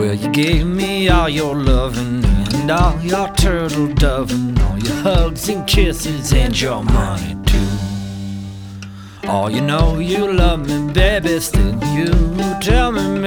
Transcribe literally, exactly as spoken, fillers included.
Well, you gave me all your loving and all your turtle doving, all your hugs and kisses and your money too. Oh, you know you love me, baby, still you tell me,